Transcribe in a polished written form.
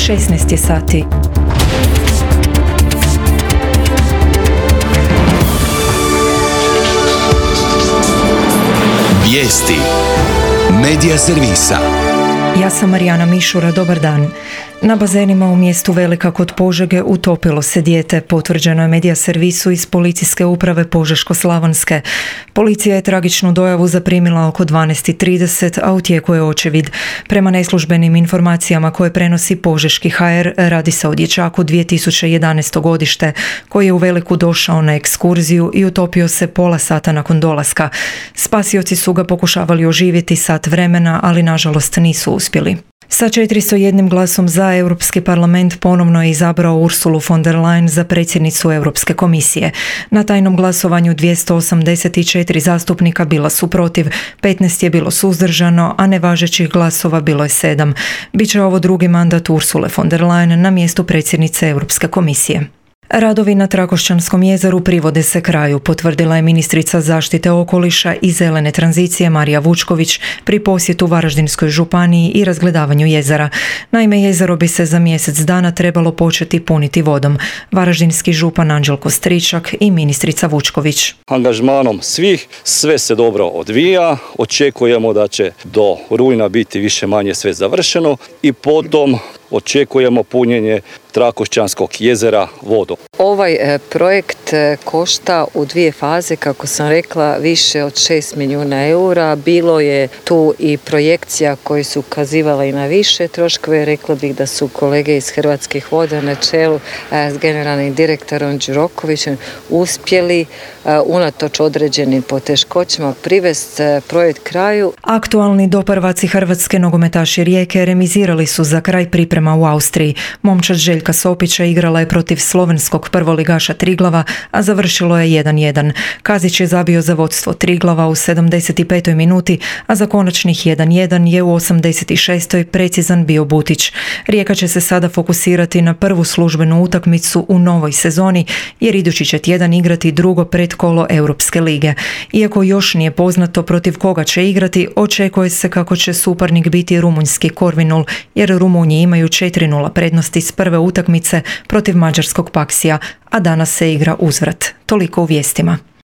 16 je sati. Vijesti Medija servisa. Ja sam Marijana Mišura, dobar dan. Na bazenima u mjestu Velika kod Požege utopilo se dijete, potvrđeno je Medija servisu iz Policijske uprave Požeško-slavonske. Policija je tragičnu dojavu zaprimila oko 12:30, a u tijeku je očevid. Prema neslužbenim informacijama koje prenosi Požeški HR, radi se o dječaku 2011. godište, koji je u Veliku došao na ekskurziju i utopio se pola sata nakon dolaska. Spasioci su ga pokušavali oživjeti sat vremena, ali nažalost nisu uspjeli. Sa 401 glasom za, Europski parlament ponovno je izabrao Ursulu von der Leyen za predsjednicu Europske komisije. Na tajnom glasovanju 284 zastupnika bila su protiv, 15 je bilo suzdržano, a nevažećih glasova bilo je 7. Biće ovo drugi mandat Ursule von der Leyen na mjestu predsjednice Europske komisije. Radovi na Trakošćanskom jezeru privode se kraju, potvrdila je ministrica zaštite okoliša i zelene tranzicije Marija Vučković pri posjetu Varaždinskoj županiji i razgledavanju jezera. Naime, jezero bi se za mjesec dana trebalo početi puniti vodom. Varaždinski župan Anđelko Stričak i ministrica Vučković. Angažmanom svih sve se dobro odvija, očekujemo da će do rujna biti više manje sve završeno i potom očekujemo punjenje Trakošćanskog jezera vodom. Ovaj projekt košta u 2 faze, kako sam rekla, više od 6 milijuna eura. Bilo je tu i projekcija koje su ukazivale i na više troškove. Rekla bih da su kolege iz Hrvatskih voda na čelu s generalnim direktorom Đurokovićem uspjeli unatoč određenim poteškoćama privesti projekt kraju. Aktualni doprvaci hrvatske nogometaši Rijeke remizirali su za kraj priprema u Austriji. Momčad Željka Sopića igrala je protiv slovenskog prvoligaša Triglava, a završilo je 1:1. Kazić je zabio za vodstvo Triglava u 75. minuti, a za konačnih 1:1 je u 86. precizan bio Butić. Rijeka će se sada fokusirati na prvu službenu utakmicu u novoj sezoni, jer idući će tjedan igrati drugo predkolo Europske lige. Iako još nije poznato protiv koga će igrati, očekuje se kako će suparnik biti rumunjski Corvinul, jer Rumunji imaju 4:0 prednosti s prve utakmice protiv mađarskog Paksija, a danas se igra uzvrat. Toliko u vijestima.